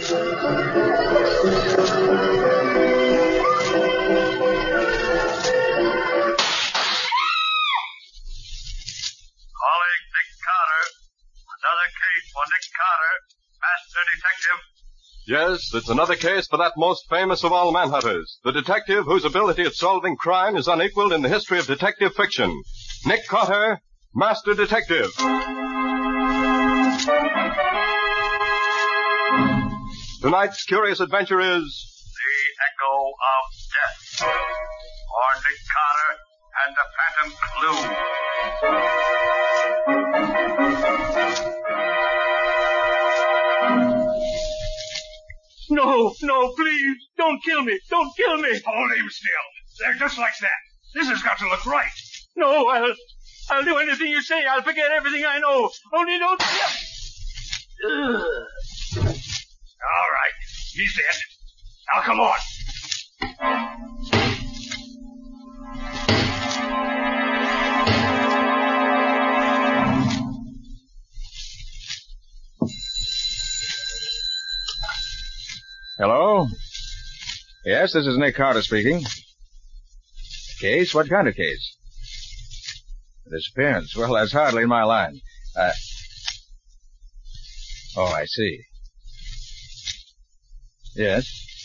Nick Carter. Another case for Nick Carter, Master Detective. Yes, it's another case for that most famous of all manhunters, the detective whose ability at solving crime is unequaled in the history of detective fiction. Nick Carter, Master Detective. Tonight's curious adventure is The Echo of Death, or Nick Carter and the Phantom Clue. No, please, don't kill me. Don't kill me. Hold him still. They're just like that. This has got to look right. No, I'll do anything you say. I'll forget everything I know. Only don't... All right, he's dead. Now come on. Hello? Yes, this is Nick Carter speaking. Case? What kind of case? Disappearance. Well, that's hardly in my line. Oh, I see. Yes.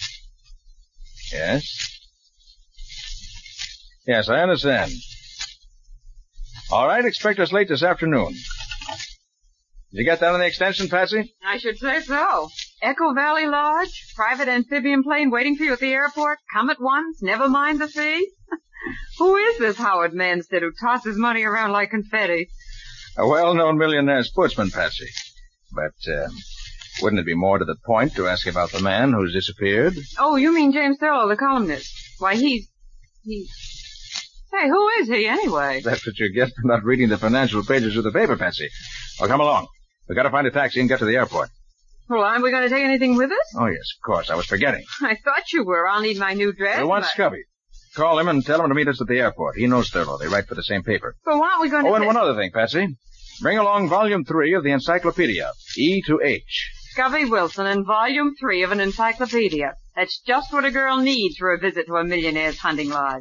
Yes, I understand. All right, expect us late this afternoon. Did you get that on the extension, Patsy? I should say so. Echo Valley Lodge, private amphibian plane waiting for you at the airport. Come at once, never mind the fee. Who is this Howard Manstead who tosses money around like confetti? A well-known millionaire sportsman, Patsy. But, wouldn't it be more to the point to ask about the man who's disappeared? Oh, you mean James Thurlow, the columnist. Why, he's... Hey, who is he, anyway? That's what you get for not reading the financial pages of the paper, Patsy. Well, come along. We've got to find a taxi and get to the airport. Well, aren't we going to take anything with us? Oh, yes, of course. I was forgetting. I thought you were. I'll need my new dress. I want Scubby. Call him and tell him to meet us at the airport. He knows Thurlow. They write for the same paper. But aren't we going to... Oh, and one other thing, Patsy. Bring along Volume 3 of the Encyclopedia, E to H. Scubby Wilson and Volume 3 of an encyclopedia. That's just what a girl needs for a visit to a millionaire's hunting lodge.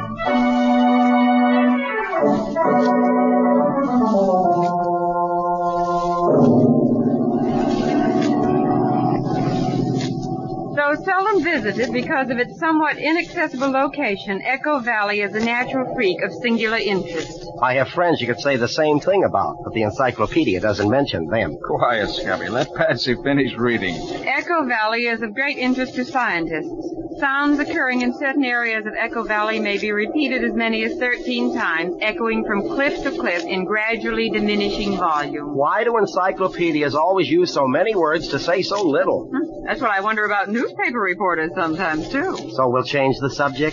Though seldom visited because of its somewhat inaccessible location, Echo Valley is a natural freak of singular interest. I have friends you could say the same thing about, but the encyclopedia doesn't mention them. Quiet, Scubby. Let Patsy finish reading. Echo Valley is of great interest to scientists. Sounds occurring in certain areas of Echo Valley may be repeated as many as 13 times, echoing from cliff to cliff in gradually diminishing volume. Why do encyclopedias always use so many words to say so little? That's what I wonder about newspaper reporters sometimes, too. So we'll change the subject?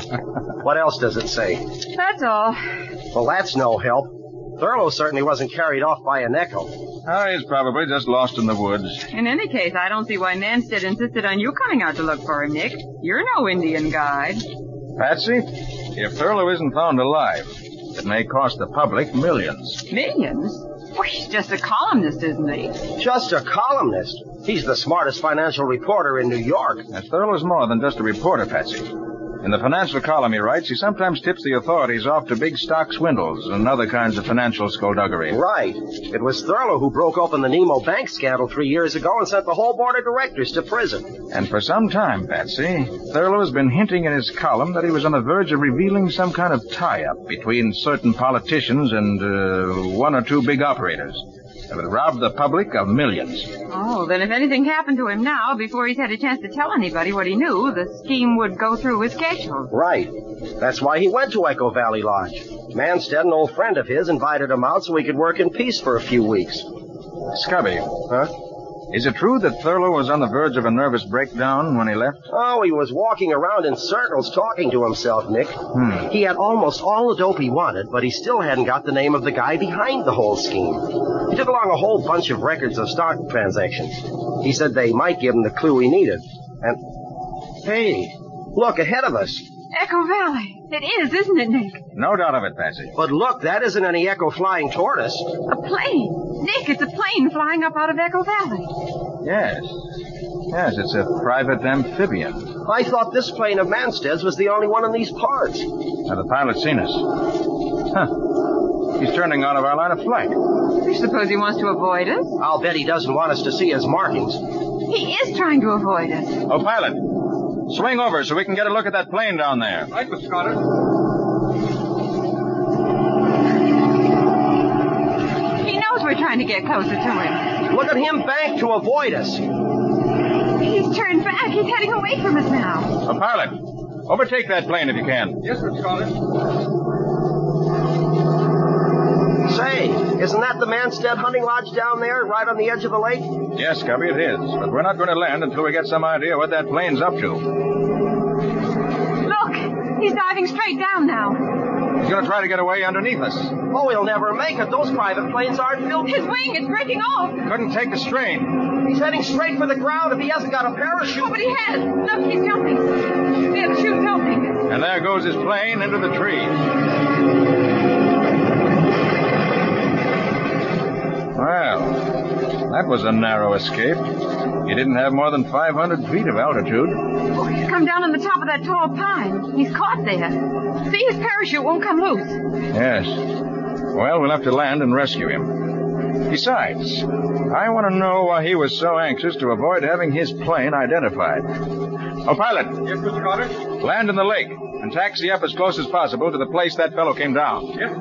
What else does it say? That's all. Well, that's no help. Thurlow certainly wasn't carried off by an echo. Oh, he's probably just lost in the woods. In any case, I don't see why Manstead insisted on you coming out to look for him, Nick. You're no Indian guide. Patsy, if Thurlow isn't found alive, it may cost the public millions. Millions? Well, he's just a columnist, isn't he? Just a columnist? He's the smartest financial reporter in New York. And Thurlow's more than just a reporter, Patsy. In the financial column, he writes, he sometimes tips the authorities off to big stock swindles and other kinds of financial skullduggery. Right. It was Thurlow who broke open the Nemo Bank scandal 3 years ago and sent the whole board of directors to prison. And for some time, Patsy, Thurlow has been hinting in his column that he was on the verge of revealing some kind of tie-up between certain politicians and one or two big operators that would rob the public of millions. Oh, then if anything happened to him now, before he's had a chance to tell anybody what he knew, the scheme would go through his schedule. Right. That's why he went to Echo Valley Lodge. Manstead, an old friend of his, invited him out so he could work in peace for a few weeks. Scubby. Huh? Is it true that Thurlow was on the verge of a nervous breakdown when he left? Oh, he was walking around in circles talking to himself, Nick. He had almost all the dope he wanted, but he still hadn't got the name of the guy behind the whole scheme. He took along a whole bunch of records of stock transactions. He said they might give him the clue he needed. And, hey, look, ahead of us. Echo Valley. It is, isn't it, Nick? No doubt of it, Patsy. But look, that isn't any Echo flying toward us. A plane. Nick, it's a plane flying up out of Echo Valley. Yes. Yes, it's a private amphibian. I thought this plane of Manstead's was the only one in these parts. Now, the pilot's seen us. Huh. He's turning out of our line of flight. You suppose he wants to avoid us? I'll bet he doesn't want us to see his markings. He is trying to avoid us. Oh, pilot. Swing over so we can get a look at that plane down there. Right, Mr. Carter. He knows we're trying to get closer to him. Look at him bank to avoid us. He's turned back. He's heading away from us now. Oh, pilot. Overtake that plane if you can. Yes, Mr. Carter. Say, isn't that the Manstead hunting lodge down there, right on the edge of the lake? Yes, Cubby, it is. But we're not going to land until we get some idea what that plane's up to. Look, he's diving straight down now. He's going to try to get away underneath us. Oh, he'll never make it. Those private planes aren't built. His wing is breaking off. Couldn't take the strain. He's heading straight for the ground if he hasn't got a parachute. Oh, but he has. Look, he's jumping. Yeah, the chute's opening. And there goes his plane into the tree. Well, that was a narrow escape. He didn't have more than 500 feet of altitude. Oh, he's come down on the top of that tall pine. He's caught there. See, his parachute won't come loose. Yes. Well, we'll have to land and rescue him. Besides, I want to know why he was so anxious to avoid having his plane identified. Oh, pilot. Yes, Mr. Carter. Land in the lake and taxi up as close as possible to the place that fellow came down. Yes.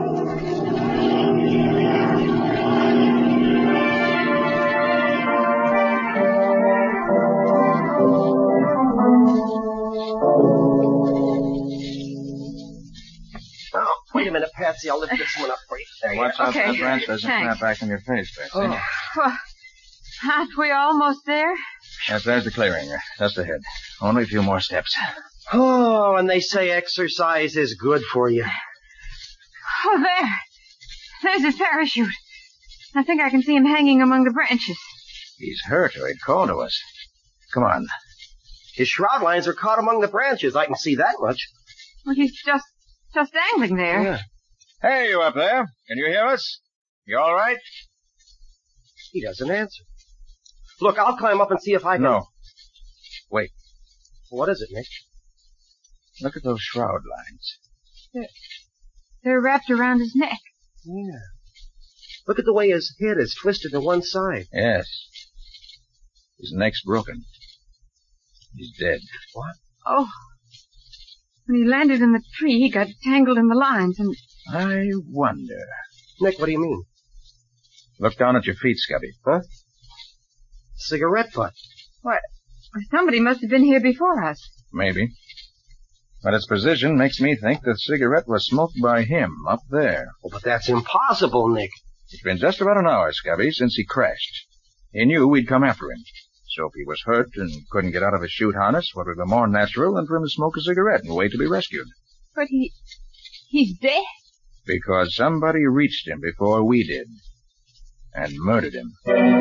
Oh, wait a minute, Patsy. I'll lift this one up for you. There you Watch are. out Okay. that branch doesn't Thanks. snap back in your face, Betsy. Oh. Well, aren't we almost there? Yes, there's the clearing. Just ahead. Only a few more steps. Oh, and they say exercise is good for you. Oh, there. There's his parachute. I think I can see him hanging among the branches. He's hurt or he'd call to us. Come on. His shroud lines are caught among the branches. I can see that much. Well, he's just dangling there. Yeah. Hey, you up there. Can you hear us? You all right? He doesn't answer. Look, I'll climb up and see if I can... No. Wait. What is it, Nick? Look at those shroud lines. They're wrapped around his neck. Yeah. Look at the way his head is twisted to one side. Yes. His neck's broken. He's dead. What? Oh. When he landed in the tree, he got tangled in the lines and... I wonder. Nick, what do you mean? Look down at your feet, Scubby. Huh? Cigarette butt. What? Somebody must have been here before us. Maybe. But its position makes me think the cigarette was smoked by him up there. Oh, but that's impossible, Nick. It's been just about an hour, Scubby, since he crashed. He knew we'd come after him. So if he was hurt and couldn't get out of his chute harness, what would be more natural than for him to smoke a cigarette and wait to be rescued? But he's dead? Because somebody reached him before we did. And murdered him.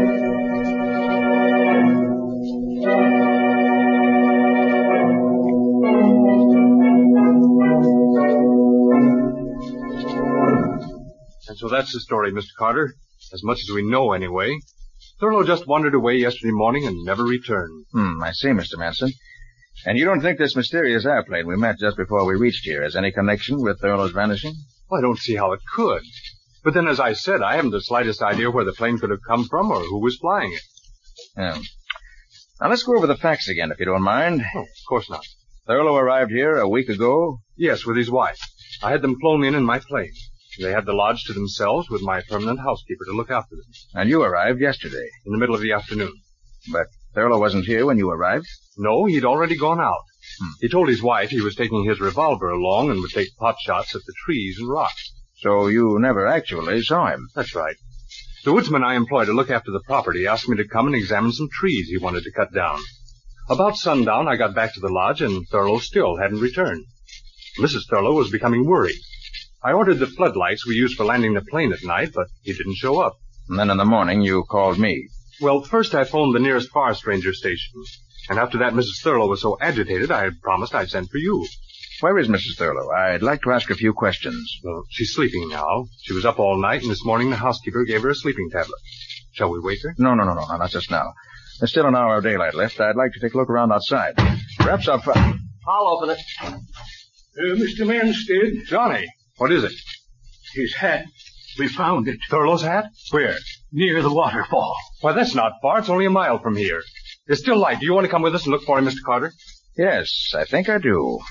And so that's the story, Mr. Carter. As much as we know, anyway. Thurlow just wandered away yesterday morning and never returned. I see, Mr. Manson. And you don't think this mysterious airplane we met just before we reached here has any connection with Thurlow's vanishing? Well, I don't see how it could. But then, as I said, I haven't the slightest idea where the plane could have come from or who was flying it. Yeah. Now, let's go over the facts again, if you don't mind. Oh, of course not. Thurlow arrived here a week ago? Yes, with his wife. I had them flown in my plane. They had the lodge to themselves with my permanent housekeeper to look after them. And you arrived yesterday? In the middle of the afternoon. But Thurlow wasn't here when you arrived? No, he'd already gone out. He told his wife he was taking his revolver along and would take pot shots at the trees and rocks. So you never actually saw him? That's right. The woodsman I employ to look after the property asked me to come and examine some trees he wanted to cut down. About sundown, I got back to the lodge, and Thurlow still hadn't returned. Mrs. Thurlow was becoming worried. I ordered the floodlights we use for landing the plane at night, but he didn't show up. And then in the morning, you called me. Well, first I phoned the nearest forest ranger station. And after that, Mrs. Thurlow was so agitated, I promised I'd send for you. Where is Mrs. Thurlow? I'd like to ask a few questions. Well, she's sleeping now. She was up all night, and this morning the housekeeper gave her a sleeping tablet. Shall we wait there? No, not just now. There's still an hour of daylight left. I'd like to take a look around outside. Perhaps I'll open it. Mr. Manstead. Johnny, what is it? His hat. We found it. Thurlow's hat? Where? Near the waterfall. Why, that's not far. It's only a mile from here. It's still light. Do you want to come with us and look for him, Mr. Carter? Yes, I think I do.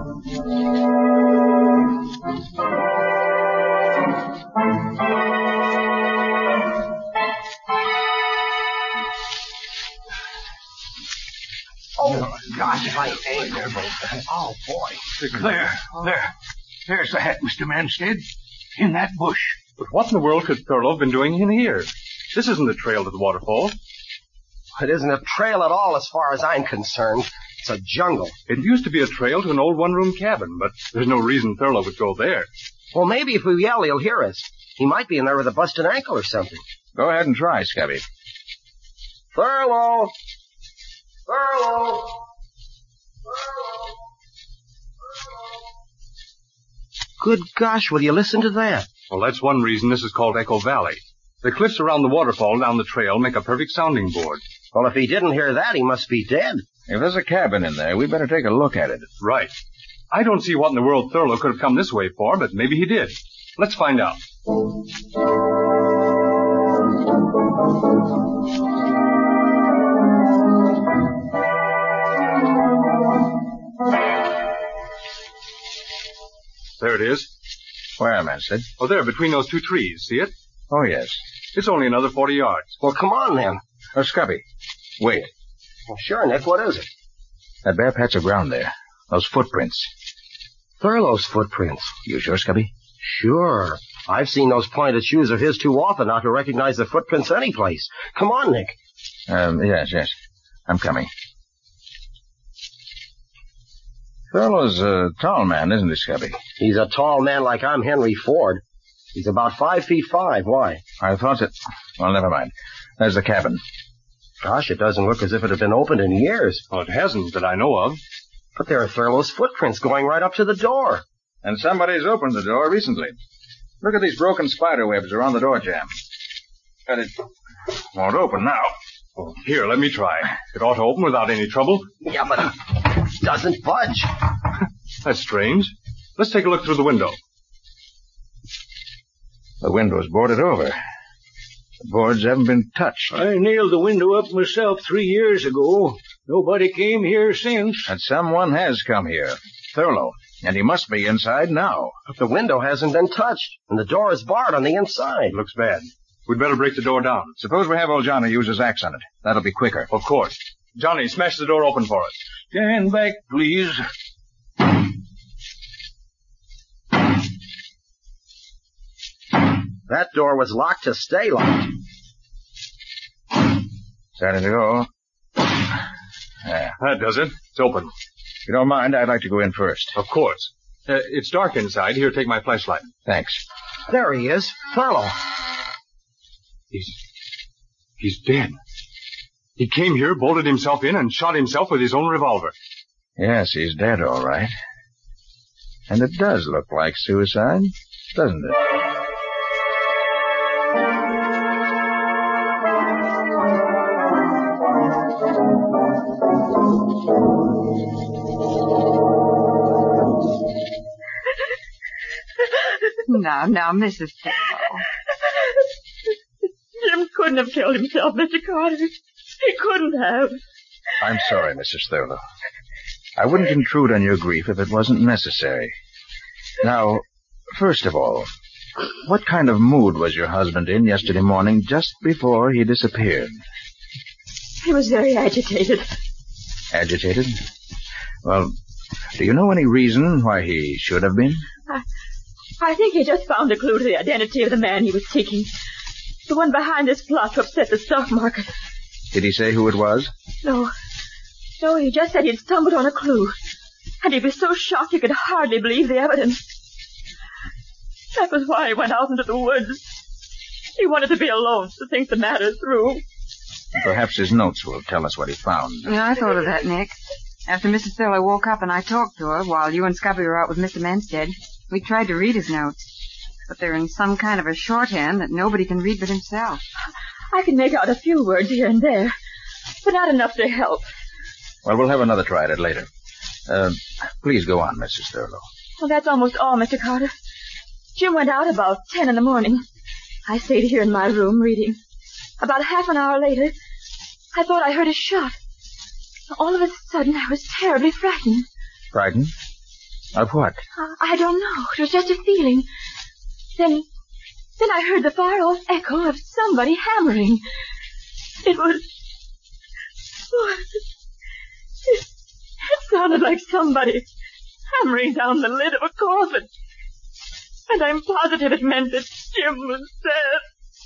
Oh, gosh, my ankle. Oh, boy. There's the hat, Mr. Manstead. In that bush. But what in the world could Thurlow have been doing in here? This isn't the trail to the waterfall. It isn't a trail at all as far as I'm concerned. It's a jungle. It used to be a trail to an old one-room cabin, but there's no reason Thurlow would go there. Well, maybe if we yell, he'll hear us. He might be in there with a busted ankle or something. Go ahead and try, Scubby. Thurlow! Thurlow! Good gosh, will you listen to that? Well, that's one reason this is called Echo Valley. The cliffs around the waterfall down the trail make a perfect sounding board. Well, if he didn't hear that, he must be dead. If there's a cabin in there, we better take a look at it. Right. I don't see what in the world Thurlow could have come this way for, but maybe he did. Let's find out. There it is. Where, Manstead? Oh, there, between those two trees. See it? Oh, yes. It's only another 40 yards. Well, come on, then. Oh, Scubby. Wait. Well, sure, Nick, what is it? That bare patch of ground there. Those footprints. Thurlow's footprints. You sure, Scubby? Sure. I've seen those pointed shoes of his too often not to recognize the footprints anyplace. Come on, Nick. Yes. I'm coming. Thurlow's a tall man, isn't he, Scubby? He's a tall man like I'm Henry Ford. He's about 5'5". Why? I thought that... Well, never mind. There's the cabin. Gosh, it doesn't look as if it had been opened in years. Well, it hasn't that I know of. But there are Thurlow's footprints going right up to the door. And somebody's opened the door recently. Look at these broken spider webs around the door jamb. But it won't open now. Well, here, let me try. It ought to open without any trouble. Yeah, but it doesn't budge. That's strange. Let's take a look through the window. The window's boarded over. The boards haven't been touched. I nailed the window up myself 3 years ago. Nobody came here since. And someone has come here. Thurlow. And he must be inside now. But the window hasn't been touched, and the door is barred on the inside. It looks bad. We'd better break the door down. Suppose we have old Johnny use his axe on it. That'll be quicker. Of course. Johnny, smash the door open for us. Stand back, please. That door was locked to stay locked. Starting to go. There. That does it. It's open. If you don't mind, I'd like to go in first. Of course. It's dark inside. Here, take my flashlight. Thanks. There he is. Thurlow. He's dead. He came here, bolted himself in, and shot himself with his own revolver. Yes, he's dead, all right. And it does look like suicide, doesn't it? Now, Mrs. Thurlow. Jim couldn't have killed himself, Mr. Carter. He couldn't have. I'm sorry, Mrs. Thurlow. I wouldn't intrude on your grief if it wasn't necessary. Now, first of all, what kind of mood was your husband in yesterday morning just before he disappeared? He was very agitated. Agitated? Well, do you know any reason why he should have been? I think he just found a clue to the identity of the man he was seeking. The one behind this plot to upset the stock market. Did he say who it was? No, he just said he'd stumbled on a clue. And he was so shocked he could hardly believe the evidence. That was why he went out into the woods. He wanted to be alone to think the matter through. Perhaps his notes will tell us what he found. Yeah, I thought of that, Nick. After Mrs. Thurlow woke up and I talked to her while you and Scubby were out with Mr. Manstead, we tried to read his notes. But they're in some kind of a shorthand that nobody can read but himself. I can make out a few words here and there, but not enough to help. Well, we'll have another try at it later. Please go on, Mrs. Thurlow. Well, that's almost all, Mr. Carter. Jim went out about 10 in the morning. I stayed here in my room reading. About half an hour later, I thought I heard a shot. All of a sudden, I was terribly frightened. Frightened? Of what? I don't know. It was just a feeling. Then I heard the far-off echo of somebody hammering. It was... It sounded like somebody hammering down the lid of a coffin. And I'm positive it meant that Jim was dead.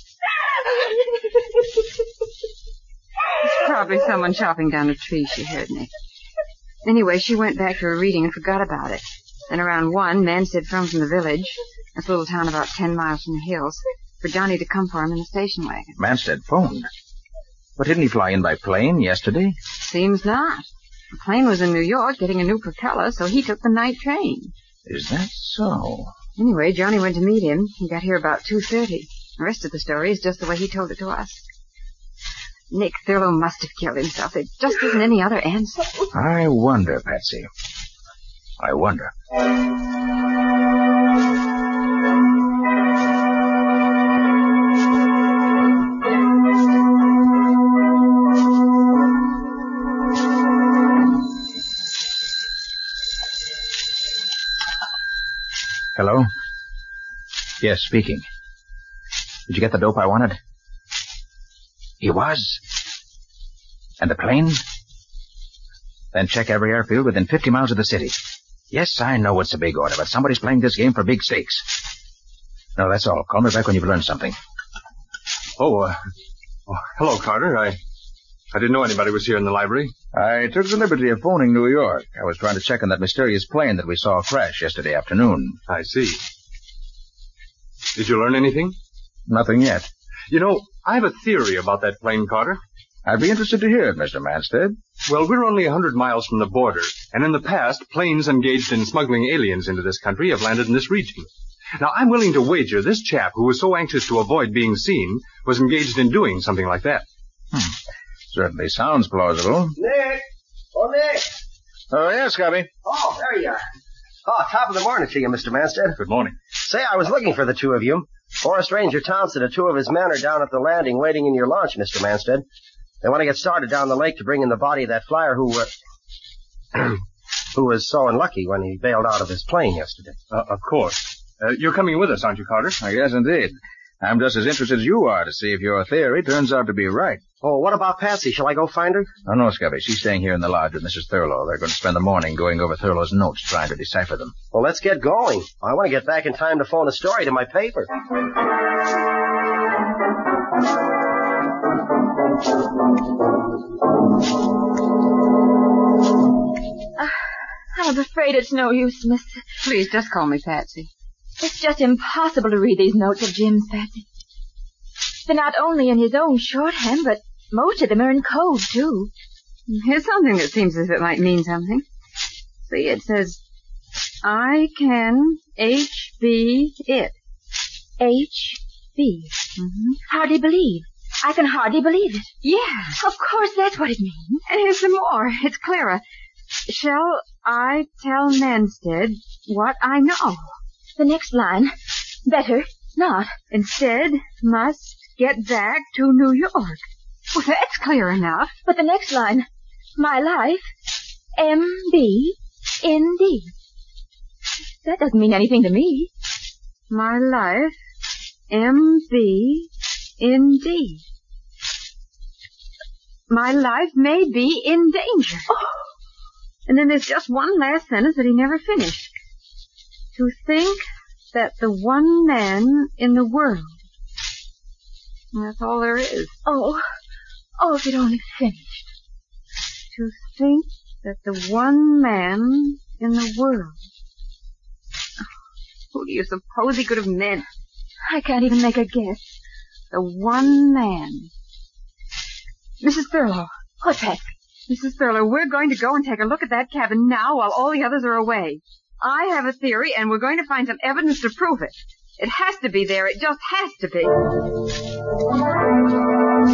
It's probably someone chopping down a tree, she heard, Nick. Anyway, she went back to her reading and forgot about it. Then around 1, Manstead phoned from the village, this little town about 10 miles from the hills, for Johnny to come for him in the station wagon. Manstead phoned? But didn't he fly in by plane yesterday? Seems not. The plane was in New York getting a new propeller, so he took the night train. Is that so? Anyway, Johnny went to meet him. He got here about 2:30. The rest of the story is just the way he told it to us. Nick Thurlow must have killed himself. There just isn't any other answer. I wonder, Patsy. I wonder. Hello? Yes, speaking. Did you get the dope I wanted? He was? And the plane? Then check every airfield within 50 miles of the city. Yes, I know it's a big order, but somebody's playing this game for big stakes. No, that's all. Call me back when you've learned something. Hello, Carter. I didn't know anybody was here in the library. I took the liberty of phoning New York. I was trying to check on that mysterious plane that we saw crash yesterday afternoon. I see. Did you learn anything? Nothing yet. You know, I have a theory about that plane, Carter. I'd be interested to hear it, Mr. Manstead. Well, we're only 100 miles from the border, and in the past, planes engaged in smuggling aliens into this country have landed in this region. Now, I'm willing to wager this chap, who was so anxious to avoid being seen, was engaged in doing something like that. Certainly sounds plausible. Nick! Oh, Nick! Oh, yes, Scubby. Oh, there you are. Oh, top of the morning to you, Mr. Manstead. Good morning. Say, I was looking for the two of you. Forest Ranger Townsend and 2 of his men are down at the landing waiting in your launch, Mr. Manstead. They want to get started down the lake to bring in the body of that flyer who was so unlucky when he bailed out of his plane yesterday. Of course. You're coming with us, aren't you, Carter? I guess indeed. I'm just as interested as you are to see if your theory turns out to be right. Oh, what about Patsy? Shall I go find her? Oh, no, Scubby. She's staying here in the lodge with Mrs. Thurlow. They're going to spend the morning going over Thurlow's notes, trying to decipher them. Well, let's get going. I want to get back in time to phone a story to my paper. I'm afraid it's no use, Miss. Please, just call me Patsy. It's just impossible to read these notes of Jim's, Patsy. They're not only in his own shorthand, but most of them are in code, too. Here's something that seems as if it might mean something. See, it says, I can HB it. HB. Hardly believe. I can hardly believe it. Yeah. Of course, that's what it means. And here's some more. It's clearer. Shall I tell Manstead what I know? The next line. Better not. Instead, must get back to New York. Well, that's clear enough. But the next line. My life, M.B.N.D. That doesn't mean anything to me. My life, M.B.N.D. My life may be in danger. Oh. And then there's just one last sentence that he never finished. To think that the one man in the world. That's all there is. Oh, if it only finished. To think that the one man in the world. Who do you suppose he could have meant? I can't even make a guess. The one man. Mrs. Thurlow. What's that? Mrs. Thurlow, we're going to go and take a look at that cabin now while all the others are away. I have a theory, and we're going to find some evidence to prove it. It has to be there. It just has to be.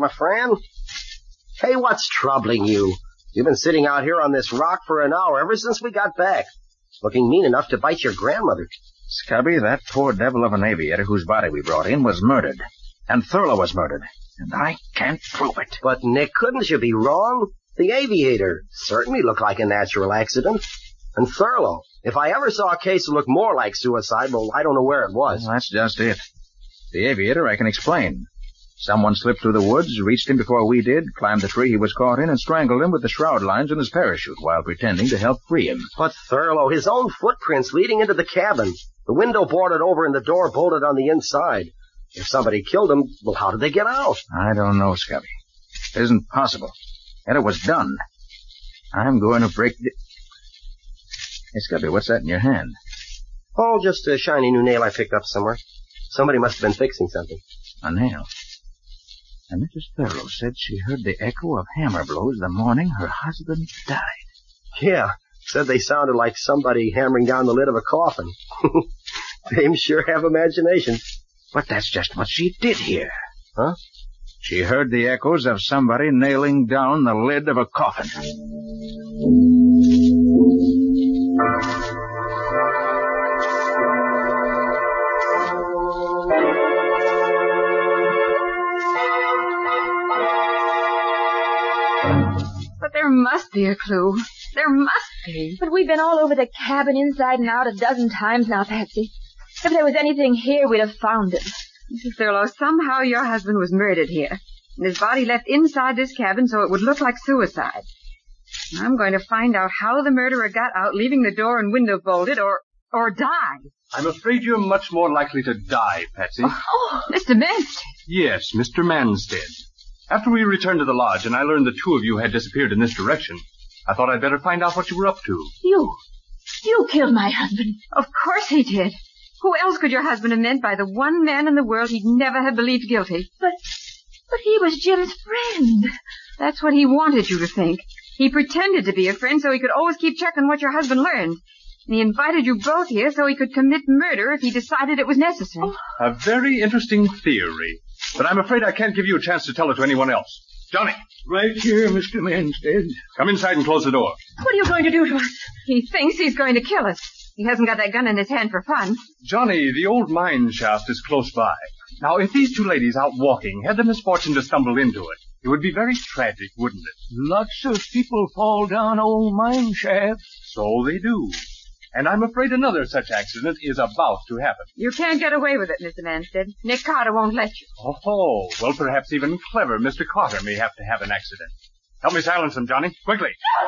my friend. Hey, what's troubling you? You've been sitting out here on this rock for an hour ever since we got back. Looking mean enough to bite your grandmother. Scubby, that poor devil of an aviator whose body we brought in was murdered. And Thurlow was murdered. And I can't prove it. But, Nick, couldn't you be wrong? The aviator certainly looked like a natural accident. And Thurlow, if I ever saw a case that looked more like suicide, well, I don't know where it was. Well, that's just it. The aviator I can explain. Someone slipped through the woods, reached him before we did, climbed the tree he was caught in, and strangled him with the shroud lines in his parachute while pretending to help free him. But Thurlow, his own footprints leading into the cabin. The window boarded over and the door bolted on the inside. If somebody killed him, well, how did they get out? I don't know, Scubby. It isn't possible. Yet it was done. I'm going to break the... Hey, Scubby, what's that in your hand? Oh, just a shiny new nail I picked up somewhere. Somebody must have been fixing something. A nail. And Mrs. Thurlow said she heard the echo of hammer blows the morning her husband died. Yeah, said they sounded like somebody hammering down the lid of a coffin. Dames sure have imagination. But that's just what she did hear. Huh? She heard the echoes of somebody nailing down the lid of a coffin. But there must be a clue. There must be. But we've been all over the cabin inside and out a dozen times now, Patsy. If there was anything here, we'd have found it. Mrs. Thurlow, somehow your husband was murdered here, and his body left inside this cabin so it would look like suicide. I'm going to find out how the murderer got out, leaving the door and window bolted, or die. I'm afraid you're much more likely to die, Patsy. Oh, Mr. Manstead. Yes, Mr. Manstead. After we returned to the lodge and I learned the two of you had disappeared in this direction, I thought I'd better find out what you were up to. You killed my husband. Of course he did. Who else could your husband have meant by the one man in the world he'd never have believed guilty? But he was Jim's friend. That's what he wanted you to think. He pretended to be a friend so he could always keep checking what your husband learned. And he invited you both here so he could commit murder if he decided it was necessary. A very interesting theory. But I'm afraid I can't give you a chance to tell it to anyone else. Johnny. Right here, Mr. Manstead. Come inside and close the door. What are you going to do to us? He thinks he's going to kill us. He hasn't got that gun in his hand for fun. Johnny, the old mine shaft is close by. Now, if these two ladies out walking had the misfortune to stumble into it, it would be very tragic, wouldn't it? Lots of people fall down old mine shafts. So they do. And I'm afraid another such accident is about to happen. You can't get away with it, Mr. Manstead. Nick Carter won't let you. Oh, well, perhaps even clever Mr. Carter may have to have an accident. Help me silence him, Johnny. Quickly. No,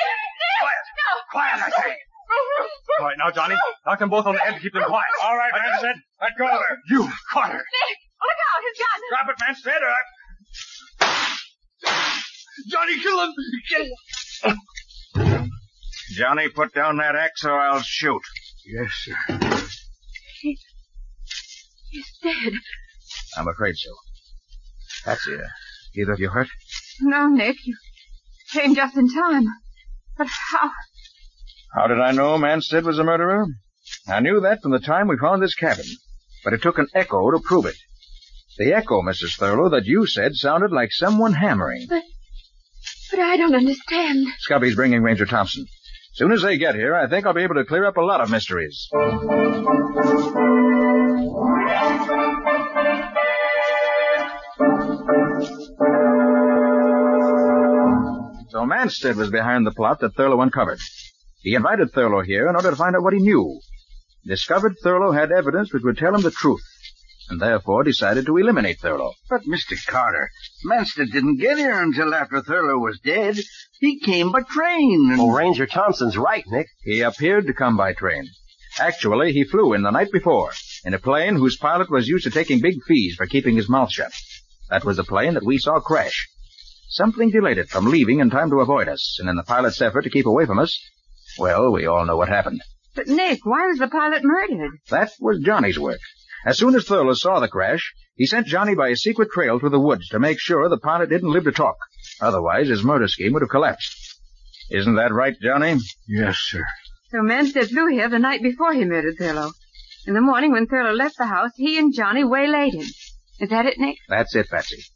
Nick! Quiet, I say. All right, now, Johnny, knock them both on the head to keep them quiet. All right, Manstead. Let go of her. You, Carter. Nick! Look out, his gun! Drop it, Manstead. Johnny, kill him. Kill him. Johnny, put down that axe or I'll shoot. Yes, sir. He's dead. I'm afraid so. Patsy, either of you hurt? No, Nick. You came just in time. But how? How did I know Manstead was a murderer? I knew that from the time we found this cabin. But it took an echo to prove it. The echo, Mrs. Thurlow, that you said sounded like someone hammering. But I don't understand. Scubby's bringing Ranger Thompson. Soon as they get here, I think I'll be able to clear up a lot of mysteries. So Manstead was behind the plot that Thurlow uncovered. He invited Thurlow here in order to find out what he knew. Discovered Thurlow had evidence which would tell him the truth, and therefore decided to eliminate Thurlow. But, Mr. Carter, Manstead didn't get here until after Thurlow was dead. He came by train. Oh, Ranger Thompson's right, Nick. He appeared to come by train. Actually, he flew in the night before, in a plane whose pilot was used to taking big fees for keeping his mouth shut. That was the plane that we saw crash. Something delayed it from leaving in time to avoid us, and in the pilot's effort to keep away from us, well, we all know what happened. But, Nick, why was the pilot murdered? That was Johnny's work. As soon as Thurlow saw the crash, he sent Johnny by a secret trail through the woods to make sure the pilot didn't live to talk. Otherwise, his murder scheme would have collapsed. Isn't that right, Johnny? Yes, sir. So Manstead flew here the night before he murdered Thurlow. In the morning when Thurlow left the house, he and Johnny waylaid him. Is that it, Nick? That's it, Patsy.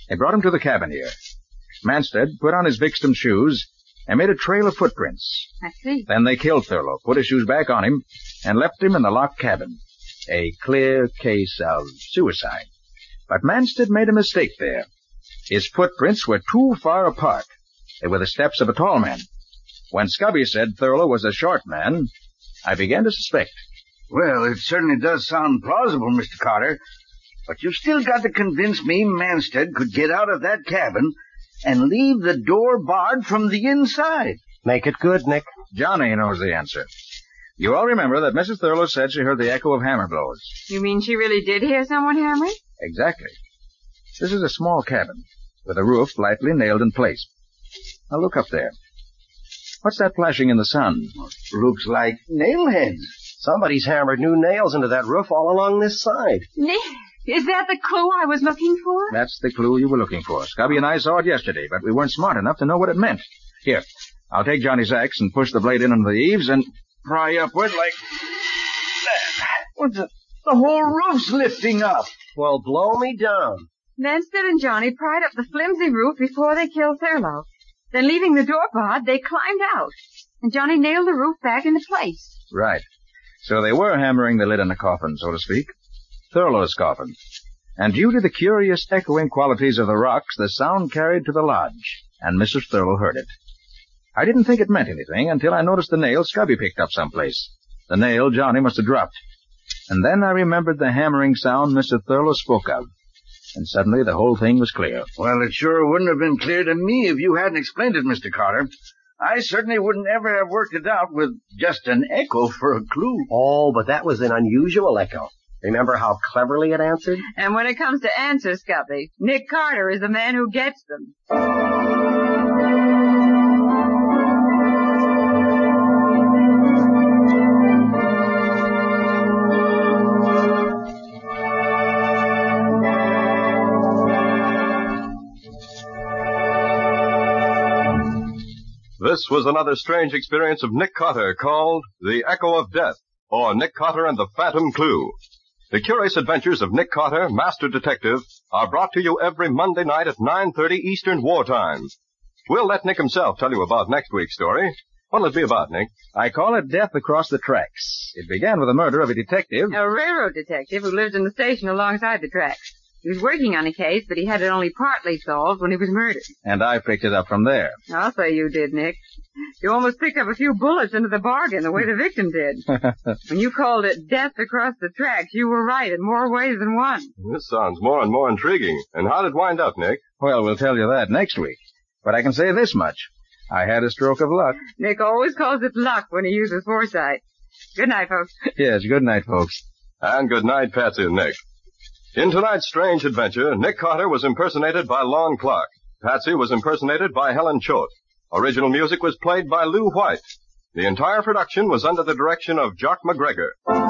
They brought him to the cabin here. Manstead put on his victim's shoes and made a trail of footprints. I see. Then they killed Thurlow, put his shoes back on him, and left him in the locked cabin. A clear case of suicide. But Manstead made a mistake there. His footprints were too far apart. They were the steps of a tall man. When Scubby said Thurlow was a short man, I began to suspect. Well, it certainly does sound plausible, Mr. Carter. But you've still got to convince me Manstead could get out of that cabin and leave the door barred from the inside. Make it good, Nick. Johnny knows the answer. You all remember that Mrs. Thurlow said she heard the echo of hammer blows. You mean she really did hear someone hammering? Exactly. This is a small cabin, with a roof lightly nailed in place. Now look up there. What's that flashing in the sun? Looks like nail heads. Somebody's hammered new nails into that roof all along this side. Nick, is that the clue I was looking for? That's the clue you were looking for. Scubby and I saw it yesterday, but we weren't smart enough to know what it meant. Here, I'll take Johnny's axe and push the blade in under the eaves and pry upward like that. What's the whole roof's lifting up. Well, blow me down. Manstead and Johnny pried up the flimsy roof before they killed Thurlow. Then, leaving the door barred, they climbed out. And Johnny nailed the roof back into place. Right. So they were hammering the lid on the coffin, so to speak. Thurlow's coffin. And due to the curious echoing qualities of the rocks, the sound carried to the lodge, and Mrs. Thurlow heard it. I didn't think it meant anything until I noticed the nail Scubby picked up someplace. The nail Johnny must have dropped. And then I remembered the hammering sound Mr. Thurlow spoke of. And suddenly the whole thing was clear. Well, it sure wouldn't have been clear to me if you hadn't explained it, Mr. Carter. I certainly wouldn't ever have worked it out with just an echo for a clue. Oh, but that was an unusual echo. Remember how cleverly it answered? And when it comes to answers, Scubby, Nick Carter is the man who gets them. This was another strange experience of Nick Carter called The Echo of Death, or Nick Carter and the Phantom Clue. The curious adventures of Nick Carter, Master Detective, are brought to you every Monday night at 9:30 Eastern Wartime. We'll let Nick himself tell you about next week's story. What'll it be about, Nick? I call it Death Across the Tracks. It began with the murder of a detective. A railroad detective who lived in the station alongside the tracks. He was working on a case, but he had it only partly solved when he was murdered. And I picked it up from there. I'll say you did, Nick. You almost picked up a few bullets into the bargain the way the victim did. When you called it Death Across the Tracks, you were right in more ways than one. This sounds more and more intriguing. And how did it wind up, Nick? Well, we'll tell you that next week. But I can say this much. I had a stroke of luck. Nick always calls it luck when he uses foresight. Good night, folks. Yes, good night, folks. And good night, Patsy and Nick. In tonight's strange adventure, Nick Carter was impersonated by Lon Clark. Patsy was impersonated by Helen Choate. Original music was played by Lou White. The entire production was under the direction of Jock McGregor.